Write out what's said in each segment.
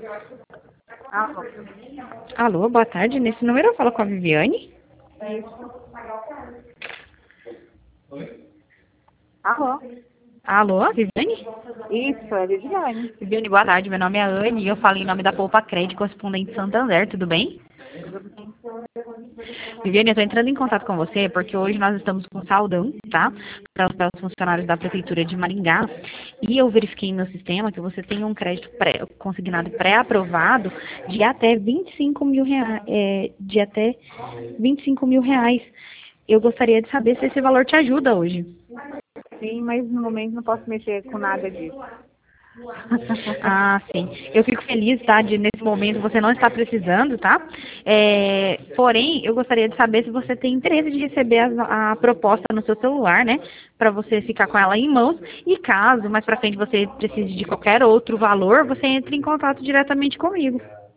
Alô? Alô, boa tarde. Nesse número eu falo com a Viviane. Alô? Alô, Viviane? Isso, é Viviane. Viviane, boa tarde. Meu nome é Anne e eu falo em nome da Poupa Crédito, correspondente Santander, tudo bem? Tudo bem? Viviane, eu estou entrando em contato com você porque hoje nós estamos com saldão, tá? Para os funcionários da Prefeitura de Maringá. E eu verifiquei no sistema que você tem um crédito consignado pré-aprovado de até 25 mil reais. De até 25 mil reais. Eu gostaria de saber se esse valor te ajuda hoje. Sim, mas no momento não posso mexer com nada disso. Ah, sim. Eu fico feliz, tá, de nesse momento você não está precisando, tá? Porém, eu gostaria de saber se você tem interesse de receber a proposta no seu celular, né? Para você ficar com ela em mãos. E caso mais pra frente você precise de qualquer outro valor, você entre em contato diretamente comigo.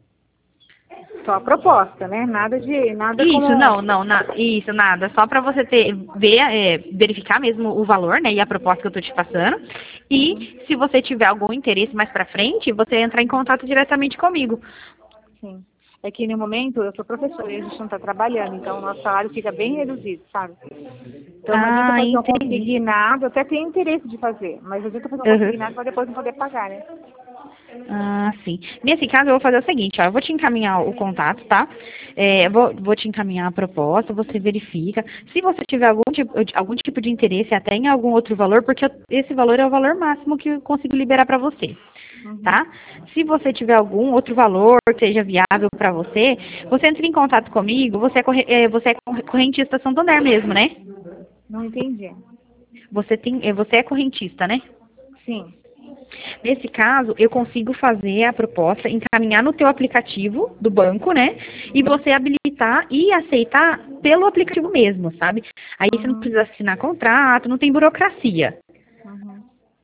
Só a proposta, né? Nada Isso, como... isso, nada. Só para você verificar mesmo o valor, né, e a proposta que eu tô te passando. E se você tiver algum interesse mais para frente, você entrar em contato diretamente comigo. Sim. É que no momento eu sou professora e a gente não está trabalhando, então o nosso salário fica bem reduzido, sabe? Então não adianta Ah, fazer um entendi. consignado, eu até tenho interesse de fazer, mas não adianta fazer um Uhum. consignado para depois não poder pagar, né? Ah, sim. Nesse caso, eu vou fazer o seguinte, ó, eu vou te encaminhar o contato, tá? Eu vou te encaminhar a proposta, você verifica. Se você tiver algum tipo de interesse até em algum outro valor, porque esse valor é o valor máximo que eu consigo liberar para você, Uhum. tá? Se você tiver algum outro valor que seja viável para você, você entra em contato comigo, você é correntista Santander mesmo, né? Não entendi. Você é correntista, né? Sim. Nesse caso, eu consigo fazer a proposta, encaminhar no teu aplicativo do banco, né? E você habilitar e aceitar pelo aplicativo mesmo, sabe? Aí você não Uhum. precisa assinar contrato, não tem burocracia. Uhum.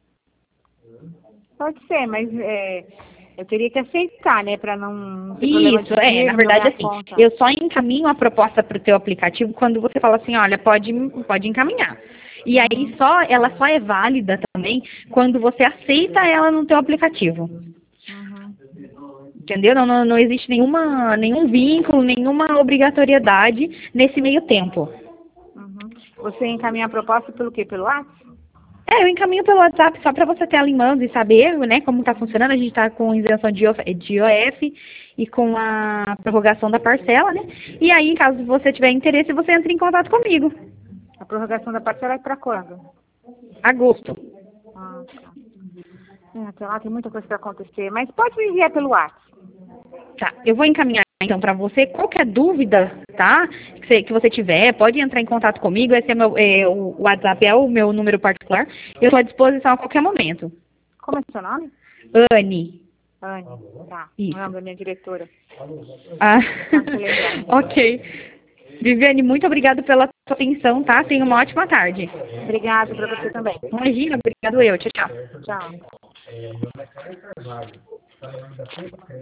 Pode ser, mas eu teria que aceitar, né? Para não ter problema de Isso, na dinheiro na verdade, minha assim, conta. eu só encaminho a proposta para o teu aplicativo quando você fala assim, olha, pode encaminhar. E aí Uhum. ela só é válida também quando você aceita ela no teu aplicativo. Uhum. Entendeu? Não existe nenhum vínculo, nenhuma obrigatoriedade nesse meio tempo. Uhum. Você encaminha a proposta pelo quê? Pelo WhatsApp? Eu encaminho pelo WhatsApp só para você ter ela em mãos e saber, né, como está funcionando. A gente está com isenção de IOF e com a prorrogação da parcela, né? E aí, caso você tiver interesse, você entra em contato comigo. A prorrogação da parcela é para quando? Agosto. Ah, tá. Até lá tem muita coisa para acontecer, mas pode me enviar pelo WhatsApp. Tá, eu vou encaminhar então para você. Qualquer dúvida, tá? Que você tiver, pode entrar em contato comigo. Esse é o WhatsApp é o meu número particular. Eu estou à disposição a qualquer momento. Como é seu nome? Anne, Anne. Tá. O isso. nome da minha diretora. Ah, Tá, se lembrar. ok. Viviane, muito obrigada pela sua atenção, tá? Tenha uma ótima tarde. Obrigada para você também. Imagina, obrigado eu. Tchau, tchau. Tchau.